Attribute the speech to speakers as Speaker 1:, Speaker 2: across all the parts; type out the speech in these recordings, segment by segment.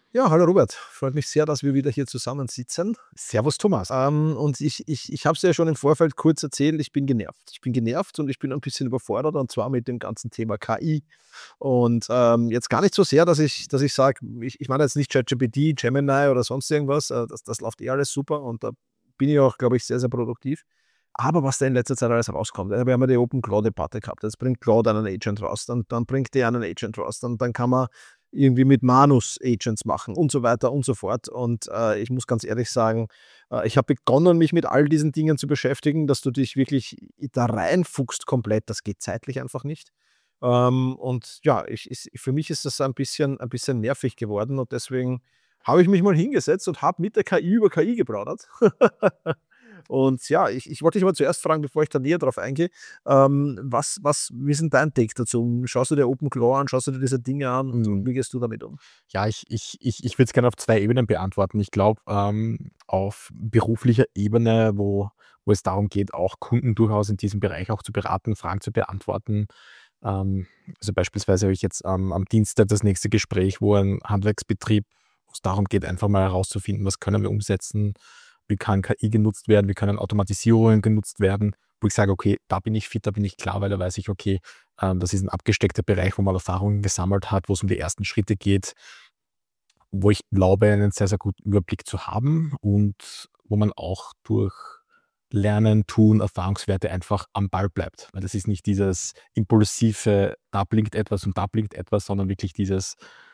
Speaker 1: Ja, hallo Robert. Freut mich sehr, dass wir wieder hier zusammensitzen.
Speaker 2: Servus Thomas.
Speaker 1: Und ich habe es ja schon im Vorfeld kurz erzählt, ich bin genervt. Ich bin genervt und ich bin ein bisschen überfordert und zwar mit dem ganzen Thema KI. Und jetzt gar nicht so sehr, dass ich sage, ich meine jetzt nicht ChatGPT, Gemini oder sonst irgendwas, das läuft eh alles super und da bin ich auch, glaube ich, sehr, sehr produktiv. Aber was da in letzter Zeit alles rauskommt, wir haben ja die Open Claude-Debatte gehabt. Jetzt bringt Claude einen Agent raus, dann bringt der einen Agent raus, dann kann man irgendwie mit Manus Agents machen und so weiter und so fort. Und ich muss ganz ehrlich sagen, ich habe begonnen, mich mit all diesen Dingen zu beschäftigen, dass du dich wirklich da reinfuchst komplett. Das geht zeitlich einfach nicht. Und ja, für mich ist das ein bisschen nervig geworden und deswegen habe ich mich mal hingesetzt und habe mit der KI über KI geplaudert. Und ja, ich wollte dich mal zuerst fragen, bevor ich da näher drauf eingehe, wie ist denn dein Take dazu? Schaust du dir OpenClaw an, schaust du dir diese Dinge an und
Speaker 2: Hm,
Speaker 1: wie gehst du damit um?
Speaker 2: ja, ich würde es gerne auf 2 Ebenen beantworten. Ich glaube, auf beruflicher Ebene, wo es darum geht, auch Kunden durchaus in diesem Bereich auch zu beraten, Fragen zu beantworten. Also beispielsweise habe ich jetzt, am Dienstag das nächste Gespräch, wo ein Handwerksbetrieb, wo es darum geht, einfach mal herauszufinden, was können wir umsetzen, wie kann KI genutzt werden, wie können Automatisierungen genutzt werden, wo ich sage: „Okay, da bin ich fit, da bin ich klar“, weil da weiß ich, okay, das ist ein abgesteckter Bereich, wo man Erfahrungen gesammelt hat, wo es um die ersten Schritte geht, wo ich glaube, einen sehr, sehr guten Überblick zu haben und wo man auch durch Lernen, Tun, Erfahrungswerte einfach am Ball bleibt. Weil das ist nicht dieses impulsive, da blinkt etwas und da blinkt etwas, sondern wirklich dieses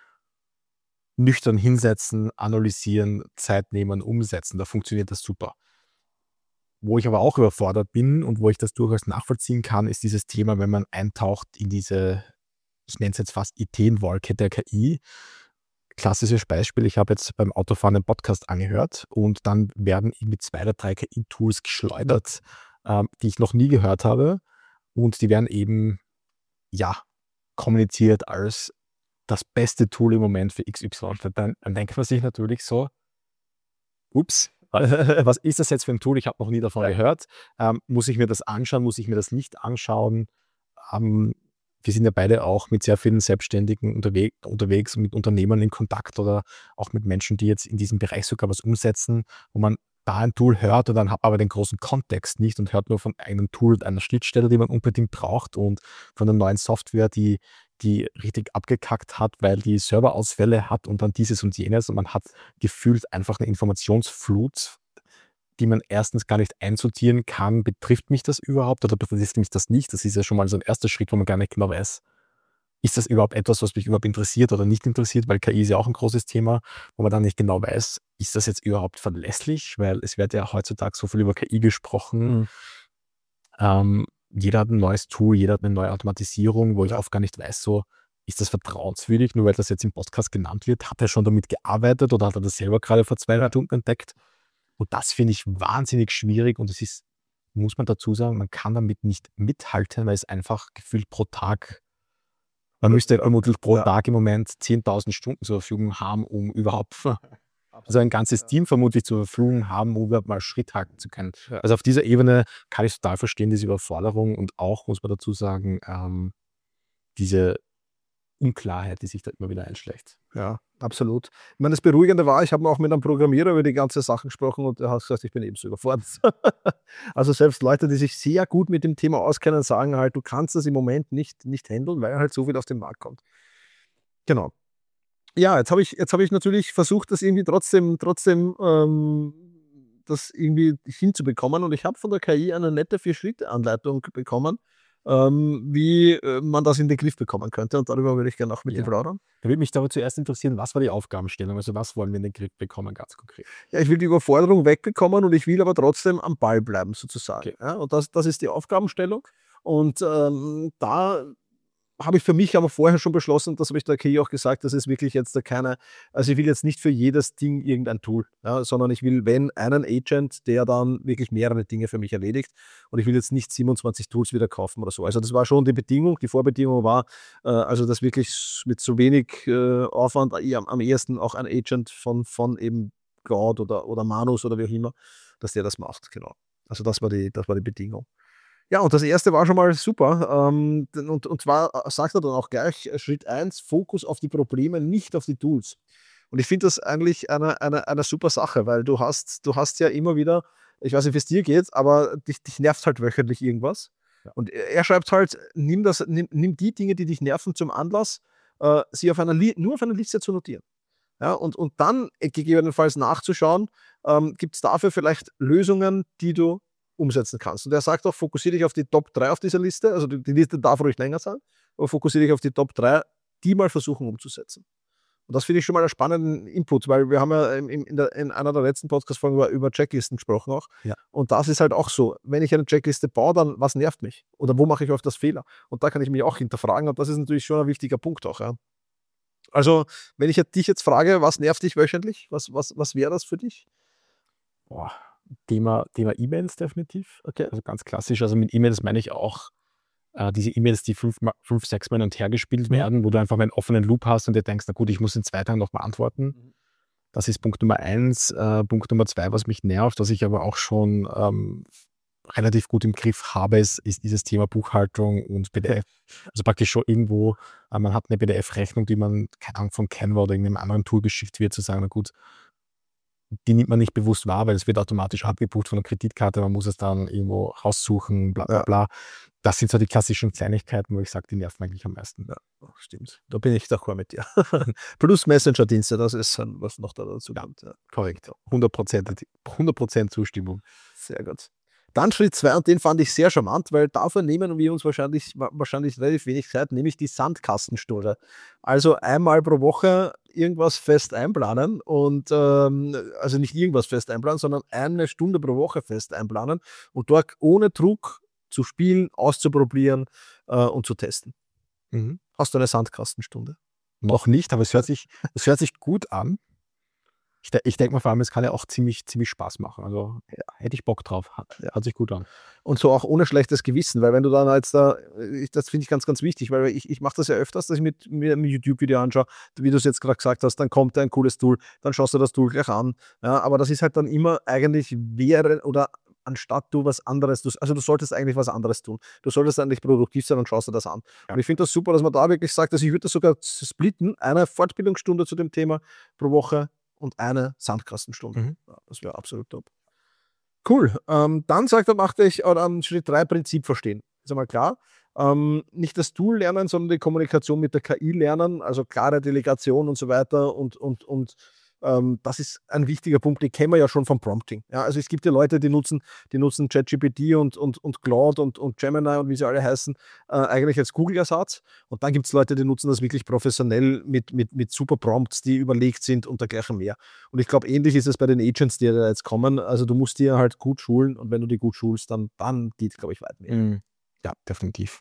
Speaker 2: nüchtern hinsetzen, analysieren, Zeit nehmen, umsetzen. Da funktioniert das super. Wo ich aber auch überfordert bin und wo ich das durchaus nachvollziehen kann, ist dieses Thema, wenn man eintaucht in diese, ich nenne es jetzt fast Ideenwolke der KI. Klassisches Beispiel, ich habe jetzt beim Autofahren einen Podcast angehört und dann werden irgendwie 2 oder 3 KI-Tools geschleudert, die ich noch nie gehört habe und die werden eben, ja, kommuniziert als das beste Tool im Moment für XY. Dann denkt man sich natürlich so: „Ups, was ist das jetzt für ein Tool? Ich habe noch nie davon gehört. Muss ich mir das anschauen? Muss ich mir das nicht anschauen?“ Ähm, Wir sind ja beide auch mit sehr vielen Selbstständigen unterwegs und mit Unternehmern in Kontakt oder auch mit Menschen, die jetzt in diesem Bereich sogar was umsetzen, wo man da ein Tool hört und dann hat aber den großen Kontext nicht und hört nur von einem Tool und einer Schnittstelle, die man unbedingt braucht und von der neuen Software, die richtig abgekackt hat, weil die Serverausfälle hat und dann dieses und jenes und man hat gefühlt einfach eine Informationsflut, die man erstens gar nicht einsortieren kann. Betrifft mich das überhaupt oder betrifft mich das nicht? Das ist ja schon mal so ein erster Schritt, wo man gar nicht genau weiß, ist das überhaupt etwas, was mich überhaupt interessiert oder nicht interessiert, weil KI ist ja auch ein großes Thema, wo man dann nicht genau weiß, ist das jetzt überhaupt verlässlich? Weil es wird ja heutzutage so viel über KI gesprochen.
Speaker 1: Mhm.
Speaker 2: Jeder hat ein neues Tool, jeder hat eine neue Automatisierung, wo ich
Speaker 1: Ja.
Speaker 2: oft gar nicht weiß, so, ist das vertrauenswürdig, nur weil das jetzt im Podcast genannt wird? Hat er schon damit gearbeitet oder hat er das selber gerade vor 2
Speaker 1: Ja.
Speaker 2: Stunden entdeckt? Und das finde ich wahnsinnig schwierig und es ist, muss man dazu sagen, man kann damit nicht mithalten, weil es einfach gefühlt pro Tag, man müsste vermutlich pro
Speaker 1: Ja,
Speaker 2: Tag im Moment 10.000 Stunden zur Verfügung haben, um überhaupt also ein
Speaker 1: absolut.
Speaker 2: ganzes
Speaker 1: Ja.
Speaker 2: Team vermutlich zur Verfügung haben, um überhaupt mal Schritt halten zu können.
Speaker 1: Ja.
Speaker 2: Also auf dieser Ebene kann ich total verstehen, diese Überforderung und auch, muss man dazu sagen, diese Unklarheit, die sich da immer wieder einschleicht.
Speaker 1: Ja, absolut. Ich meine, das Beruhigende war, ich habe auch mit einem Programmierer über die ganze Sache gesprochen und der hat gesagt, ich bin ebenso überfordert. Also selbst Leute, die sich sehr gut mit dem Thema auskennen, sagen halt, du kannst das im Moment nicht handeln, weil halt so viel auf den Markt kommt. Genau. Ja, jetzt habe ich natürlich versucht, das irgendwie trotzdem, das irgendwie hinzubekommen und ich habe von der KI eine nette 4-Schritte-Anleitung bekommen, wie, man das in den Griff bekommen könnte und darüber würde ich gerne auch mit dir
Speaker 2: Ja.
Speaker 1: plaudern.
Speaker 2: Da würde mich aber zuerst interessieren, was war die Aufgabenstellung? Also was wollen wir in den Griff bekommen, ganz konkret?
Speaker 1: Ja, ich will die Überforderung wegbekommen und ich will aber trotzdem am Ball bleiben sozusagen,
Speaker 2: Okay.
Speaker 1: ja? Und das ist die Aufgabenstellung und, da habe ich für mich aber vorher schon beschlossen, das habe ich der KI auch gesagt, das ist wirklich jetzt da keine, also ich will jetzt nicht für jedes Ding irgendein Tool, ja, sondern ich will, wenn, einen Agent, der dann wirklich mehrere Dinge für mich erledigt und ich will jetzt nicht 27 Tools wieder kaufen oder so. Also, das war schon die Bedingung. Die Vorbedingung war, also, dass wirklich mit so wenig, Aufwand am ehesten auch ein Agent von eben Claude oder Manus oder wie auch immer, dass der das macht, genau. Also, das war die Bedingung. Ja, und das erste war schon mal super. Und zwar sagt er dann auch gleich, Schritt eins: Fokus auf die Probleme, nicht auf die Tools. Und ich finde das eigentlich eine super Sache, weil du hast ja immer wieder, ich weiß nicht, wie es dir geht, aber dich nervt halt wöchentlich irgendwas.
Speaker 2: Ja.
Speaker 1: Und er schreibt halt, nimm die Dinge, die dich nerven, zum Anlass, sie nur auf einer Liste zu notieren. Ja, und dann gegebenenfalls nachzuschauen, gibt es dafür vielleicht Lösungen, die du umsetzen kannst. Und er sagt auch, fokussiere dich auf die Top 3 auf dieser Liste, also die Liste darf ruhig länger sein, aber fokussiere dich auf die Top 3, die mal versuchen umzusetzen. Und das finde ich schon mal einen spannenden Input, weil wir haben ja in einer der letzten Podcast-Folgen über Checklisten gesprochen auch.
Speaker 2: Ja.
Speaker 1: Und das ist halt auch so, wenn ich eine Checkliste baue, dann was nervt mich? Oder wo mache ich oft das Fehler? Und da kann ich mich auch hinterfragen und das ist natürlich schon ein wichtiger Punkt auch. Ja. Also, wenn ich dich jetzt frage, was nervt dich wöchentlich? Was wäre das für dich?
Speaker 2: Boah, Thema E-Mails definitiv.
Speaker 1: Okay.
Speaker 2: Also ganz klassisch. Also mit E-Mails meine ich auch diese E-Mails, die 5, 6 Mal hin und her gespielt werden, wo du einfach einen offenen Loop hast und dir denkst, na gut, ich muss in 2 Tagen noch beantworten. Das ist Punkt Nummer 1. Punkt Nummer 2, was mich nervt, was ich aber auch schon relativ gut im Griff habe, ist dieses Thema Buchhaltung und PDF. Also praktisch schon irgendwo, man hat eine PDF-Rechnung, die man, keine Ahnung, von Canva oder irgendeinem anderen Tool geschickt wird, zu sagen, na gut, die nimmt man nicht bewusst wahr, weil es wird automatisch abgebucht von der Kreditkarte, man muss es dann irgendwo raussuchen, bla bla bla. Das sind so die klassischen Kleinigkeiten, wo ich sage, die nerven eigentlich am meisten.
Speaker 1: Ja, stimmt. Da bin ich d'accord mit dir. Plus Messenger-Dienste, das ist was noch dazu kommt. Ja.
Speaker 2: Korrekt. 100% Zustimmung.
Speaker 1: Sehr gut. Dann Schritt 2, und den fand ich sehr charmant, weil dafür nehmen wir uns wahrscheinlich relativ wenig Zeit, nämlich die Sandkastenstunde. Also einmal pro Woche irgendwas fest einplanen und also nicht irgendwas fest einplanen, sondern eine Stunde pro Woche fest einplanen und dort ohne Druck zu spielen, auszuprobieren und zu testen.
Speaker 2: Mhm.
Speaker 1: Hast du eine Sandkastenstunde?
Speaker 2: Noch nicht, aber es hört sich gut an. Ich denke mal vor allem, es kann ja auch ziemlich Spaß machen. Also hätte ich Bock drauf. Hört sich gut an.
Speaker 1: Und so auch ohne schlechtes Gewissen, weil wenn du dann jetzt das finde ich ganz, ganz wichtig, weil ich mache das ja öfters, dass ich mir ein YouTube-Video anschaue, wie du es jetzt gerade gesagt hast, dann kommt ein cooles Tool, dann schaust du das Tool gleich an. Ja, aber das ist halt dann immer eigentlich anstatt du was anderes, also du solltest eigentlich was anderes tun. Du solltest eigentlich produktiv sein und schaust dir das an. Ja. Und ich finde das super, dass man da wirklich sagt, also ich würde das sogar splitten, eine Fortbildungsstunde zu dem Thema pro Woche und eine Sandkastenstunde.
Speaker 2: Mhm.
Speaker 1: Ja, das wäre absolut top. Cool. Dann sagt er, machte ich Schritt 3 Prinzip verstehen. Ist einmal klar. Nicht das Tool lernen, sondern die Kommunikation mit der KI lernen, also klare Delegation und so weiter und das ist ein wichtiger Punkt, den kennen wir ja schon vom Prompting. Ja, also es gibt ja Leute, die nutzen ChatGPT und Claude und Gemini und wie sie alle heißen, eigentlich als Google-Ersatz. Und dann gibt es Leute, die nutzen das wirklich professionell mit super Prompts, die überlegt sind und dergleichen mehr. Und ich glaube, ähnlich ist es bei den Agents, die da jetzt kommen. Also du musst die halt gut schulen und wenn du die gut schulst, dann geht, glaube ich, weit mehr.
Speaker 2: Ja, definitiv.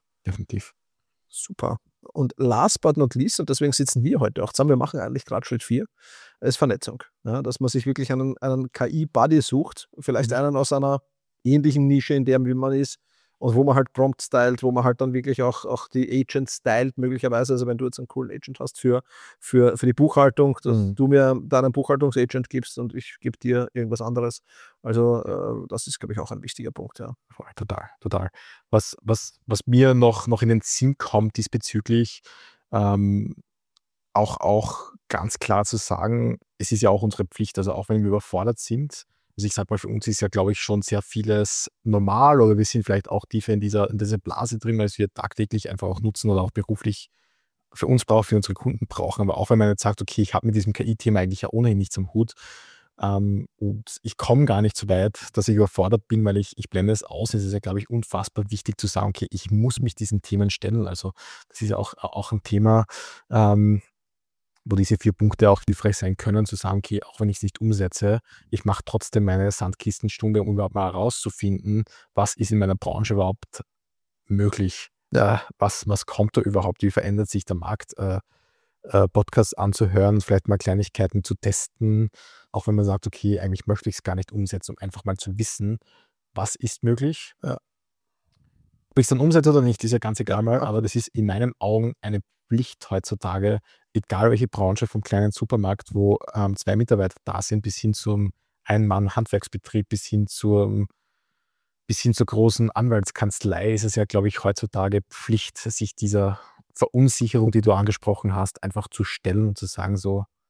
Speaker 1: Super. Und last but not least, und deswegen sitzen wir heute auch zusammen, wir machen eigentlich gerade Schritt 4, ist Vernetzung. Ja, dass man sich wirklich einen KI-Buddy sucht, vielleicht einen aus einer ähnlichen Nische, in der man ist, und wo man halt Prompt stylt, wo man halt dann wirklich auch die Agents stylt, möglicherweise. Also wenn du jetzt einen coolen Agent hast für die Buchhaltung, dass du mir dann einen Buchhaltungsagent gibst und ich gebe dir irgendwas anderes. Also das ist, glaube ich, auch ein wichtiger Punkt. Ja.
Speaker 2: Total. Was mir noch in den Sinn kommt diesbezüglich, auch ganz klar zu sagen, es ist ja auch unsere Pflicht, also auch wenn wir überfordert sind. Also ich sage mal, für uns ist ja, glaube ich, schon sehr vieles normal oder wir sind vielleicht auch tiefer in dieser Blase drin, weil wir tagtäglich einfach auch nutzen oder auch beruflich für uns brauchen, für unsere Kunden brauchen. Aber auch wenn man jetzt sagt, okay, ich habe mit diesem KI-Thema eigentlich ja ohnehin nichts am Hut und ich komme gar nicht so weit, dass ich überfordert bin, weil ich blende es aus. Es ist ja, glaube ich, unfassbar wichtig zu sagen, okay, ich muss mich diesen Themen stellen. Also das ist ja auch ein Thema, wo diese 4 Punkte auch hilfreich sein können, zu sagen, okay, auch wenn ich es nicht umsetze, ich mache trotzdem meine Sandkistenstunde, um überhaupt mal herauszufinden, was ist in meiner Branche überhaupt möglich. Was kommt da überhaupt, wie verändert sich der Markt, Podcasts anzuhören, vielleicht mal Kleinigkeiten zu testen, auch wenn man sagt, okay, eigentlich möchte ich es gar nicht umsetzen, um einfach mal zu wissen, was ist möglich. Ob ich es dann umsetze oder nicht, ist ja ganz egal mal, aber das ist in meinen Augen eine Pflicht heutzutage, egal welche Branche, vom kleinen Supermarkt, wo 2 Mitarbeiter da sind, bis hin zum Ein-Mann-Handwerksbetrieb, bis hin zur großen Anwaltskanzlei, ist es ja, glaube ich, heutzutage Pflicht, sich dieser Verunsicherung, die du angesprochen hast, einfach zu stellen und zu sagen, so,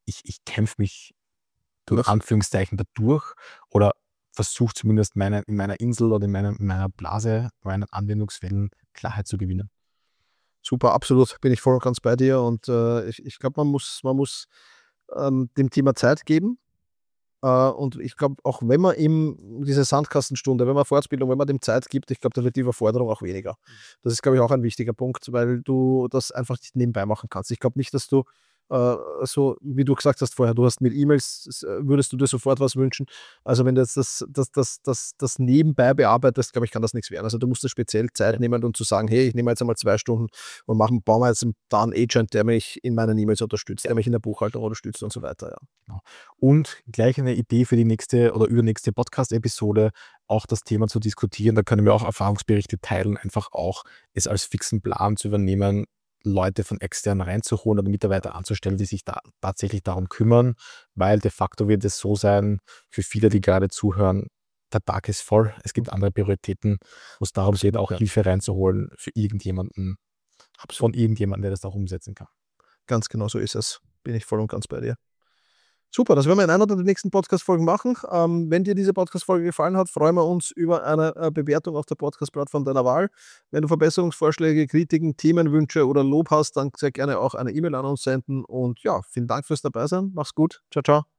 Speaker 2: ich kämpfe mich in
Speaker 1: Durch.
Speaker 2: Anführungszeichen dadurch oder versuche zumindest in meiner Insel oder in meiner Blase, meinen Anwendungsfällen Klarheit zu gewinnen.
Speaker 1: Super, absolut, bin ich voll und ganz bei dir und, ich glaube, man muss dem Thema Zeit geben. Und ich glaube, auch wenn man ihm diese Sandkastenstunde, wenn man Fortbildung, wenn man dem Zeit gibt, ich glaube, dann wird die Überforderung auch weniger. Das ist, glaube ich, auch ein wichtiger Punkt, weil du das einfach nicht nebenbei machen kannst. Ich glaube nicht, dass du, so wie du gesagt hast vorher, du hast mit E-Mails, würdest du dir sofort was wünschen. Also wenn du jetzt das nebenbei bearbeitest, glaube ich, kann das nichts werden. Also du musst dir speziell Zeit nehmen und zu sagen, hey, ich nehme jetzt einmal 2 Stunden und bauen wir jetzt da einen Agent, der mich in meinen E-Mails unterstützt, der mich in der Buchhaltung unterstützt und so weiter, ja.
Speaker 2: Genau. Und gleich eine Idee für die nächste oder übernächste Podcast-Episode, auch das Thema zu diskutieren. Da können wir auch Erfahrungsberichte teilen, einfach auch es als fixen Plan zu übernehmen, Leute von extern reinzuholen oder Mitarbeiter anzustellen, die sich da tatsächlich darum kümmern, weil de facto wird es so sein, für viele, die gerade zuhören, der Tag ist voll, es gibt andere Prioritäten, wo es darum geht, auch
Speaker 1: Ja.
Speaker 2: Hilfe reinzuholen für irgendjemanden, von irgendjemandem, der das auch umsetzen kann.
Speaker 1: Ganz genau so ist es. Bin ich voll und ganz bei dir. Super, das werden wir in einer der nächsten Podcast-Folgen machen. Wenn dir diese Podcast-Folge gefallen hat, freuen wir uns über eine Bewertung auf der Podcast-Plattform deiner Wahl. Wenn du Verbesserungsvorschläge, Kritiken, Themenwünsche oder Lob hast, dann sehr gerne auch eine E-Mail an uns senden. Und ja, vielen Dank fürs Dabeisein. Mach's gut. Ciao, ciao.